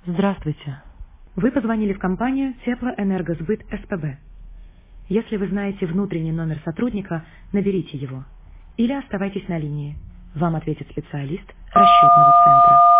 Здравствуйте. Вы позвонили в компанию Теплоэнергосбыт СПБ. Если вы знаете внутренний номер сотрудника, наберите его. Или оставайтесь на линии. Вам ответит специалист расчетного центра.